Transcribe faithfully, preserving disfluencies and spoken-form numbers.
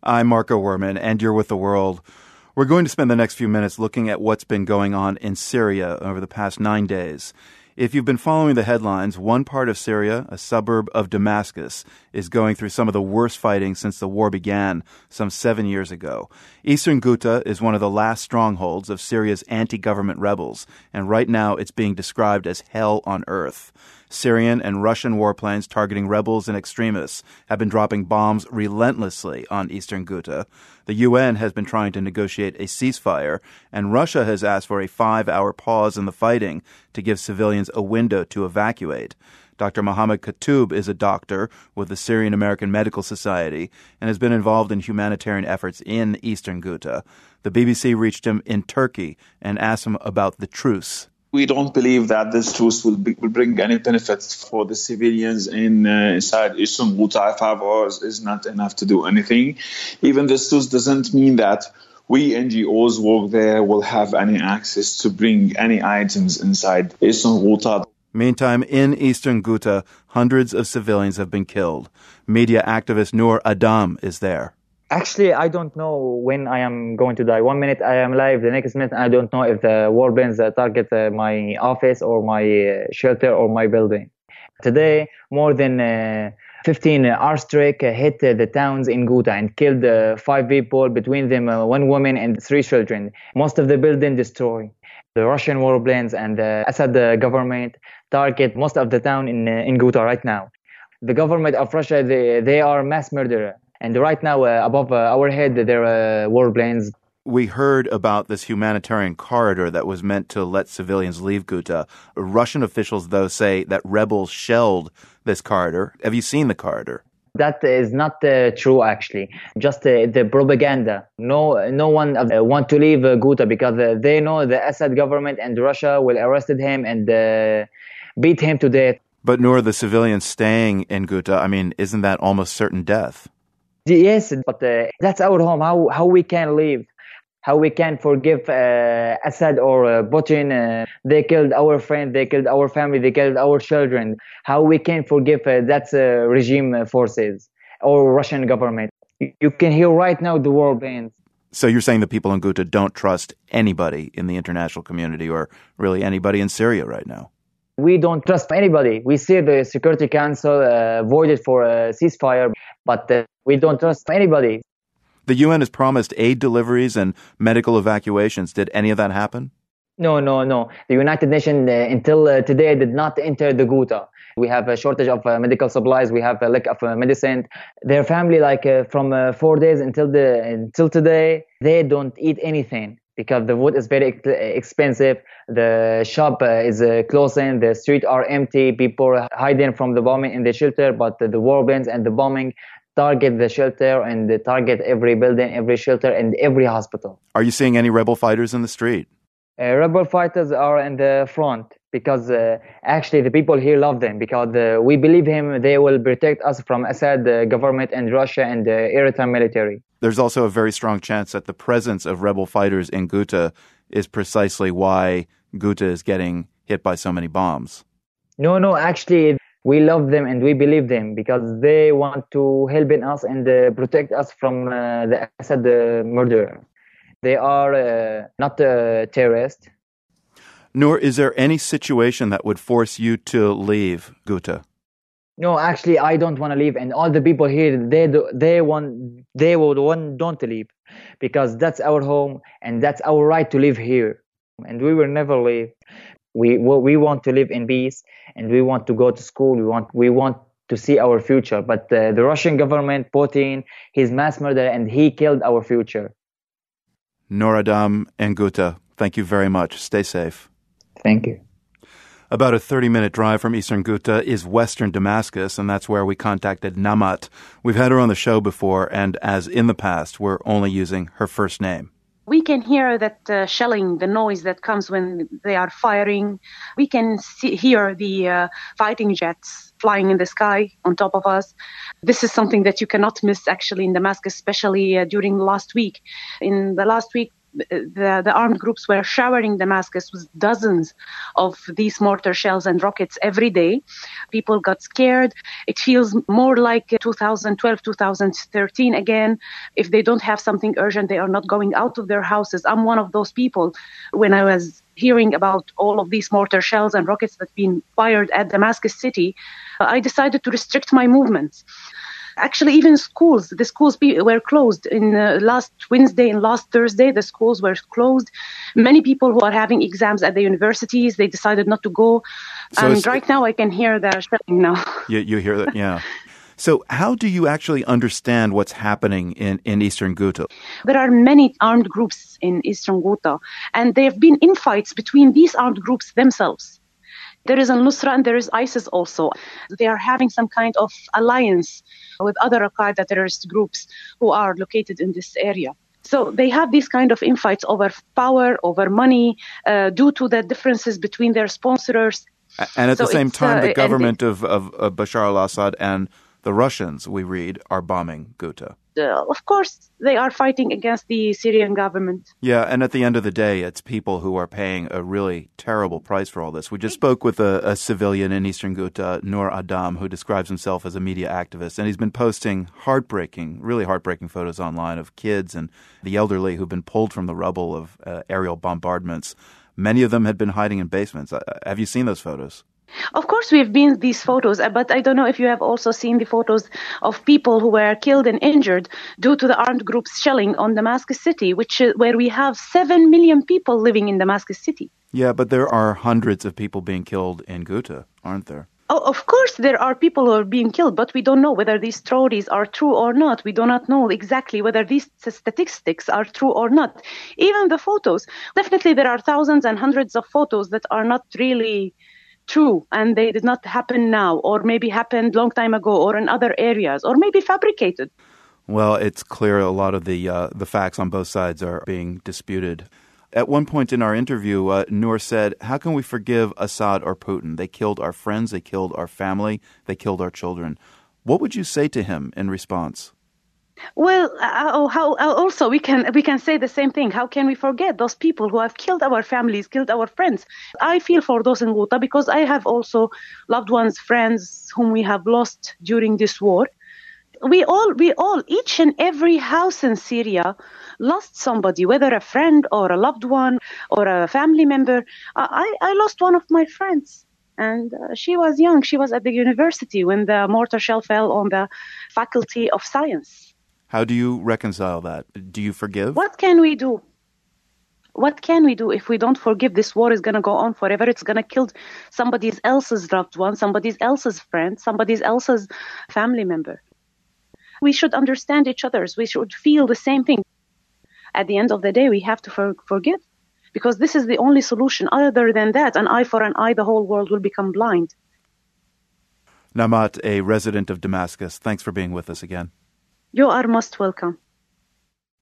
I'm Marco Werman, and you're with The World. We're going to spend the next few minutes looking at what's been going on in Syria over the past nine days. If you've been following the headlines, one part of Syria, a suburb of Damascus, is going through some of the worst fighting since the war began some seven years ago. Eastern Ghouta is one of the last strongholds of Syria's anti-government rebels, and right now it's being described as hell on earth. Syrian and Russian warplanes targeting rebels and extremists have been dropping bombs relentlessly on Eastern Ghouta. The U N has been trying to negotiate a ceasefire, and Russia has asked for a five-hour pause in the fighting to give civilians a window to evacuate. Doctor Mohammed Katoub is a doctor with the Syrian American Medical Society and has been involved in humanitarian efforts in Eastern Ghouta. The B B C reached him in Turkey and asked him about the truce. We don't believe that this truce will, be, will bring any benefits for the civilians in uh, inside Eastern Ghouta. Five hours is not enough to do anything. Even this truce doesn't mean that we N G Os work there will have any access to bring any items inside Eastern Ghouta. Meantime, in Eastern Ghouta, hundreds of civilians have been killed. Media activist Noor Adam is there. Actually, I don't know when I am going to die. One minute I am alive, the next minute I don't know if the warplanes uh, target uh, my office or my uh, shelter or my building. Today, more than uh, fifteen uh, airstrikes uh, hit uh, the towns in Ghouta and killed uh, five people, between them uh, one woman and three children. Most of the building destroyed. The Russian warplanes and the Assad uh, government target most of the town in uh, in Ghouta right now. The government of Russia, they, they are mass murderer. And right now, uh, above uh, our head, there are uh, warplanes. We heard about this humanitarian corridor that was meant to let civilians leave Ghouta. Russian officials, though, say that rebels shelled this corridor. Have you seen the corridor? That is not uh, true, actually. Just uh, the propaganda. No no one uh, want to leave uh, Ghouta because uh, they know the Assad government and Russia will arrest him and uh, beat him to death. But nor the civilians staying in Ghouta, I mean, isn't that almost certain death? Yes, but uh, that's our home. How how we can live, how we can forgive uh, Assad or uh, Putin. Uh, they killed our friend, they killed our family, they killed our children. How we can forgive uh, that uh, regime forces or Russian government? You can hear right now the war bands. So you're saying the people in Ghouta don't trust anybody in the international community or really anybody in Syria right now? We don't trust anybody. We see the Security Council uh, voted for a ceasefire, but uh, we don't trust anybody. The U N has promised aid deliveries and medical evacuations. Did any of that happen? No, no, no. The United Nations uh, until uh, today did not enter the Ghouta. We have a shortage of uh, medical supplies. We have a lack of uh, medicine. Their family, like uh, from uh, four days until the until today, they don't eat anything because the wood is very expensive. The shop uh, is uh, closing. The streets are empty. People are hiding from the bombing in the shelter, but uh, the warplanes and the bombing target the shelter and they target every building, every shelter, and every hospital. Are you seeing any rebel fighters in the street? Uh, rebel fighters are in the front because uh, actually the people here love them because uh, we believe him. They will protect us from Assad uh, government and Russia and the uh, Eritrean military. There's also a very strong chance that the presence of rebel fighters in Ghouta is precisely why Ghouta is getting hit by so many bombs. No, no, actually, we love them and we believe them because they want to help in us and uh, protect us from uh, the Assad uh, murderer. They are uh, not uh, terrorists. Nor is there any situation that would force you to leave Ghouta? No, actually, I don't want to leave, and all the people here, they do, they want, they would want don't leave, because that's our home and that's our right to live here, and we will never leave. We we want to live in peace, and we want to go to school. We want we want to see our future. But uh, the Russian government, Putin, he's mass murderer, and he killed our future. Noor Adam and Ghouta, thank you very much. Stay safe. Thank you. About a thirty-minute drive from Eastern Ghouta is western Damascus, and that's where we contacted Namat. We've had her on the show before, and as in the past, we're only using her first name. We can hear that uh, shelling, the noise that comes when they are firing. We can see, hear the uh, fighting jets flying in the sky on top of us. This is something that you cannot miss actually in Damascus, especially uh, during last week. In the last week, The, the armed groups were showering Damascus with dozens of these mortar shells and rockets every day. People got scared. It feels more like two thousand twelve, two thousand thirteen again. If they don't have something urgent, they are not going out of their houses. I'm one of those people. When I was hearing about all of these mortar shells and rockets that have been fired at Damascus city, I decided to restrict my movements. Actually, even schools, the schools were closed. In uh, last Wednesday and last Thursday, the schools were closed. Many people who are having exams at the universities, they decided not to go. So and right now, I can hear the shelling now. You, you hear that, yeah. So how do you actually understand what's happening in, in eastern Ghouta? There are many armed groups in eastern Ghouta, and there have been infights between these armed groups themselves. There is al-Nusra and there is ISIS also. They are having some kind of alliance with other Al-Qaeda terrorist groups who are located in this area. So they have these kind of infights over power, over money, uh, due to the differences between their sponsors. And at so the same time, uh, the government of, of, of Bashar al-Assad and the Russians, we read, are bombing Ghouta. Uh, of course, they are fighting against the Syrian government. Yeah, and at the end of the day, it's people who are paying a really terrible price for all this. We just spoke with a, a civilian in eastern Ghouta, Noor Adam, who describes himself as a media activist, and he's been posting heartbreaking, really heartbreaking photos online of kids and the elderly who've been pulled from the rubble of uh, aerial bombardments. Many of them had been hiding in basements. Uh, have you seen those photos? Of course, we've been these photos, but I don't know if you have also seen the photos of people who were killed and injured due to the armed groups shelling on Damascus city, which is where we have seven million people living in Damascus city. Yeah, but there are hundreds of people being killed in Ghouta, aren't there? Oh, of course, there are people who are being killed, but we don't know whether these stories are true or not. We do not know exactly whether these statistics are true or not. Even the photos, definitely there are thousands and hundreds of photos that are not really true, and they did not happen now, or maybe happened long time ago, or in other areas, or maybe fabricated. Well, it's clear a lot of the uh, the facts on both sides are being disputed. At one point in our interview, uh, Noor said, how can we forgive Assad or Putin? They killed our friends, they killed our family, they killed our children. What would you say to him in response? Well, uh, how, uh, also we can we can say the same thing. How can we forget those people who have killed our families, killed our friends? I feel for those in Ghouta because I have also loved ones, friends whom we have lost during this war. We all, we all, each and every house in Syria lost somebody, whether a friend or a loved one or a family member. I, I lost one of my friends. And uh, she was young. She was at the university when the mortar shell fell on the Faculty of Science. How do you reconcile that? Do you forgive? What can we do? What can we do if we don't forgive? This war is going to go on forever. It's going to kill somebody else's loved one, somebody else's friend, somebody else's family member. We should understand each other. We should feel the same thing. At the end of the day, we have to for- forgive because this is the only solution. Other than that, an eye for an eye, the whole world will become blind. Namat, a resident of Damascus, thanks for being with us again. You are most welcome.